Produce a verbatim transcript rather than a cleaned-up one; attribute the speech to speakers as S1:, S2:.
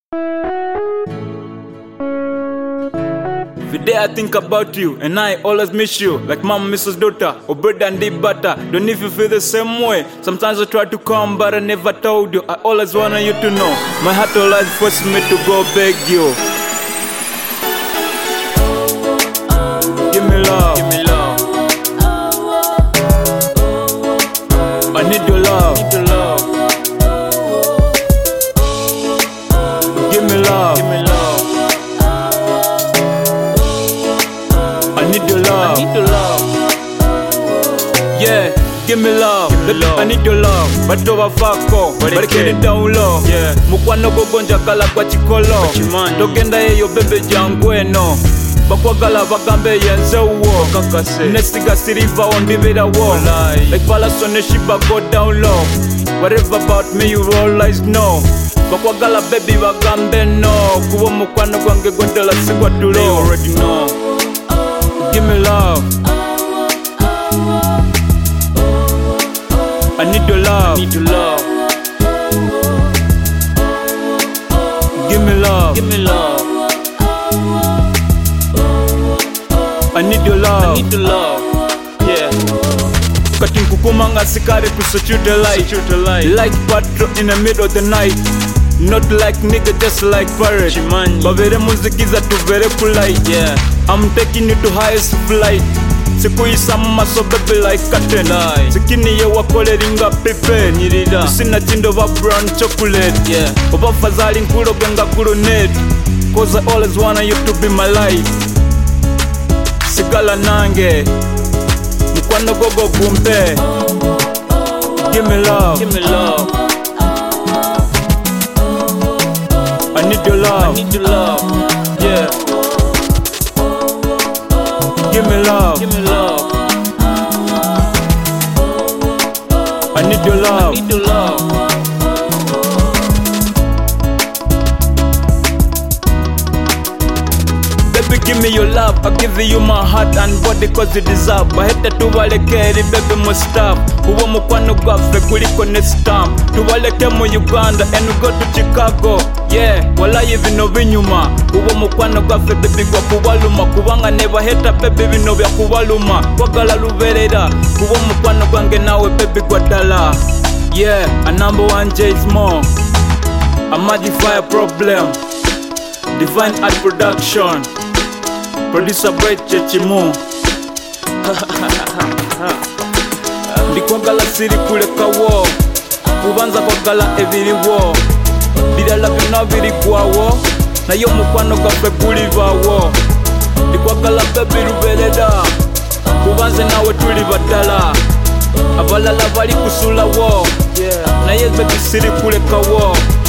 S1: Every day I think about you, and I always miss you. Like mom misses daughter, or bread and deep butter. Don't if you feel the same way. Sometimes I try to come, but I never told you. I always wanted you to know. My heart always forced me to go beg you. Give me love, give me love. I need your love, need your love. Give me love, give me love. I need your love, I need your love. Yeah, give me love, give me love. I need your love. But over fako, but get it down low. Yeah, mukwano gogonja kala kwa chikolo. Togenda yeyo bebe jangweno. Bakwagala bagambe yenze uwo nesiga siriva ondibira wo. Like palasone shiba go down low. Whatever about me you always know. Bakwagala baby bagambe no. Kuwo mukwano gwange gwentela sigwa tulo. They already know. Give me love. I need your love. I need your love. Give me love. Give me love. I need your love. I need your love. Yeah. Cutting kukumanga sikare to secure the light. Like patrol in the middle of the night. Not like nigga, just like pirate. Bavere muzikiza to very polite. Yeah. I'm taking you to highest flight. Sikuisa maso baby like cotton. Sikini ye wakole ringa pepe. Nirida sina tindo va brown chocolate. Yeah. Oba fazali nkulo genga kuro net. Cause I always wanna you to be my life. Sigala nange mukwano gogo gumbe. Give me love, give me love. I need your love, I need your love. Yeah. Give me love, give me love. I need your love, I need your love. Baby, give me your love. I give you my heart and body cause you deserve. Baheta tuwalekeri baby mustaf. Uwo mukwano gwafe kuliko ne stamp. Tuwaleke mu Uganda and we go to Chicago. Yeah, walayi bino binyuma. Uwo mukwano gwafe baby gwa kubaluma. Kubanga never heta baby bino bya kubaluma. Kwagala luberera. Uwo mukwano gwange nawe baby gwa dala. Yeah, a number one J is more. A modify problem. Divine Art Production. Producer Boy Chechimu. Ndikwagala siri kuleka wo. Kubanza kwagala ebiri wo. Bidala bina biri kwawo. Nayo mukwano gwafe kulivawo. Ndikwagala baby lubereda. Kubanze nawe tuli badala. Abalala bali kusula wo. Naye baby siri kuleka wo.